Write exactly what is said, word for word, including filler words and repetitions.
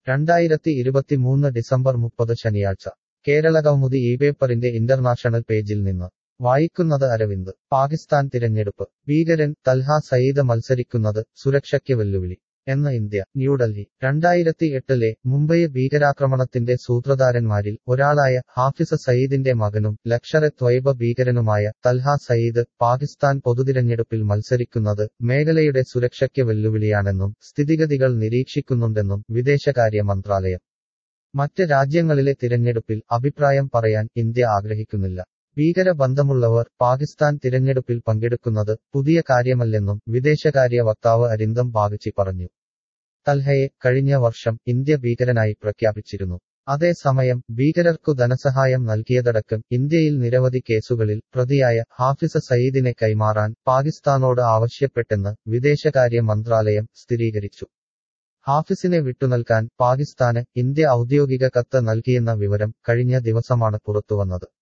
രണ്ടായിരത്തി ഇരുപത്തിമൂന്ന് ഡിസംബർ മുപ്പത് ശനിയാഴ്ച കേരളകൗമുദി ഈ പേപ്പറിന്റെ ഇന്റർനാഷണൽ പേജിൽ നിന്ന് വായിക്കുന്നത് അരവിന്ദ്. പാകിസ്ഥാൻ തിരഞ്ഞെടുപ്പ്. ഭീകരൻ തൽഹ സയീദ് മത്സരിക്കുന്നത് സുരക്ഷയ്ക്ക് വെല്ലുവിളി എന്ന് ഇന്ത്യ. ന്യൂഡൽഹി. രണ്ടായിരത്തി എട്ടിലെ മുംബൈ ഭീകരാക്രമണത്തിന്റെ സൂത്രധാരന്മാരിൽ ഒരാളായ ഹാഫിസ് സയീദിന്റെ മകനും ലഷ്കർ-എ ത്വയ്ബ ഭീകരനുമായ തൽഹ സയീദ് പാകിസ്ഥാൻ പൊതുതിരഞ്ഞെടുപ്പിൽ മത്സരിക്കുന്നത് മേഖലയുടെ സുരക്ഷയ്ക്ക് വെല്ലുവിളിയാണെന്നും സ്ഥിതിഗതികൾ നിരീക്ഷിക്കുന്നുണ്ടെന്നും വിദേശകാര്യ മന്ത്രാലയം. മറ്റ് രാജ്യങ്ങളിലെ തിരഞ്ഞെടുപ്പിൽ അഭിപ്രായം പറയാൻ ഇന്ത്യ ആഗ്രഹിക്കുന്നില്ല. ഭീകര ബന്ധമുള്ളവർ പാകിസ്ഥാൻ തിരഞ്ഞെടുപ്പിൽ പങ്കെടുക്കുന്നത് പുതിയ കാര്യമല്ലെന്നും വിദേശകാര്യ വക്താവ് അരിന്ദം ബാഗ്ചി പറഞ്ഞു. തൽഹയെ കഴിഞ്ഞ വർഷം ഇന്ത്യ ഭീകരനായി പ്രഖ്യാപിച്ചിരുന്നു. അതേസമയം ഭീകരർക്കു ധനസഹായം നൽകിയതടക്കം ഇന്ത്യയിൽ നിരവധി കേസുകളിൽ പ്രതിയായ ഹാഫിസ് സയീദിനെ കൈമാറാൻ പാകിസ്ഥാനോട് ആവശ്യപ്പെട്ടെന്ന് വിദേശകാര്യ മന്ത്രാലയം സ്ഥിരീകരിച്ചു. ഹാഫിസിനെ വിട്ടുനൽകാൻ പാകിസ്ഥാന് ഇന്ത്യ ഔദ്യോഗിക കത്ത് നൽകിയെന്ന വിവരം കഴിഞ്ഞ ദിവസമാണ് പുറത്തുവന്നത്.